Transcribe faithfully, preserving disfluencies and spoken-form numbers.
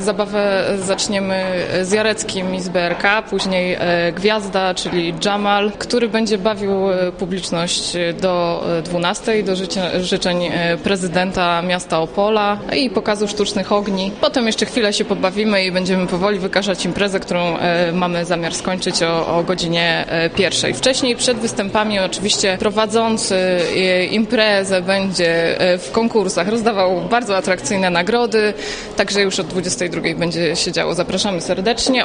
Zabawę zaczniemy z Jareckim i z B R K, później Gwiazda, czyli Jamal, który będzie bawił publiczność do dwunastej, do życzeń prezydenta miasta Opola i pokazu sztucznych ogni. Potem jeszcze chwilę się pobawimy i będziemy powoli wykażać imprezę, którą mamy zamiar skończyć o, o godzinie pierwszej. Wcześniej, przed występami oczywiście prowadzący imprezę będzie w konkursach rozdawał bardzo atrakcyjne nagrody, także już od dwudziestej drugiej będzie się działo. Zapraszamy serdecznie.